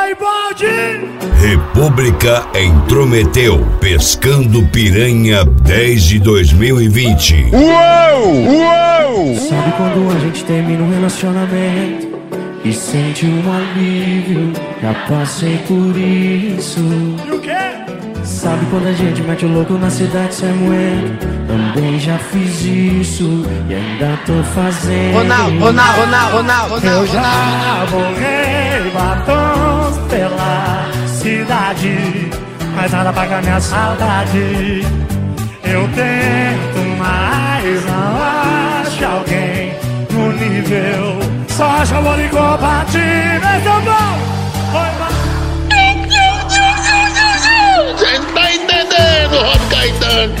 Oi, Baldi! República intrometeu, pescando piranha 10 de 2020. Uou! Uou! Sabe quando a gente termina um relacionamento e sente um alívio? Já passei por isso. E o quê? Sabe quando a gente mete o louco na cidade sem moeda? Também já fiz isso e ainda tô fazendo. Ronaldo. Eu já borrei batons pela cidade, mas nada paga minha saudade. Eu tento, mas não acho alguém no nível. Só acho amor incompatível. Então bom, oi, Você não tá entendendo, Rob Caetano.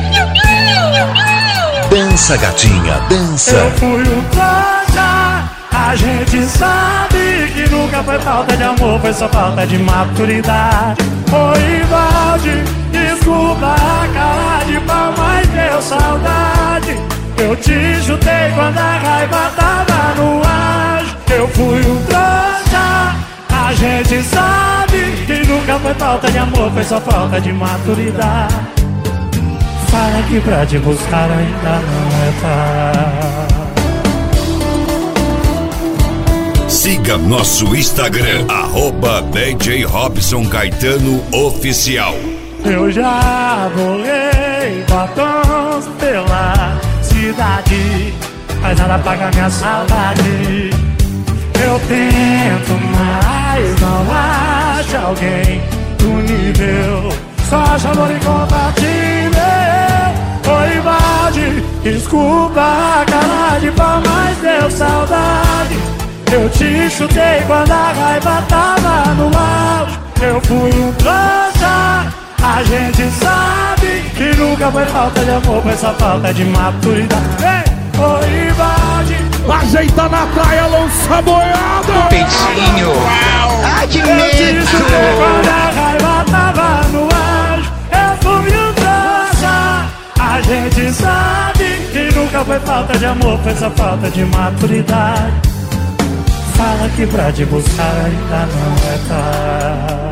Dança, gatinha, dança. eu fui um trouxa. A gente sabe que nunca foi falta de amor, foi só falta de maturidade. Oi, Valde, desculpa a cara de pau, mas deu saudade. Eu te chutei quando a raiva tava no ar. Eu fui um trouxa. A gente sabe que nunca foi falta de amor, foi só falta de maturidade. Fala que pra te buscar ainda não é tarde. Siga nosso Instagram, @DJ Robson Caetano Oficial. Eu já borrei batons pela cidade, mas nada paga minha saudade. Eu tento, mas não acho alguém do nível. Só acho amor incompatível. Oi, Valde, desculpa a cara de pau, mas deu saudade. Eu te chutei quando a raiva tava no auge. Eu fui um trouxa. A gente sabe que nunca foi falta de amor, foi só falta de maturidade. Ei, oi, Valde, Ajeita na praia, lança boiada. Peitinho. Ai, que eu te chutei medo. quando a raiva tava no auge. Eu fui um trouxa. A gente sabe que nunca foi falta de amor, foi só falta de maturidade. Fala que pra te buscar ainda não é tarde.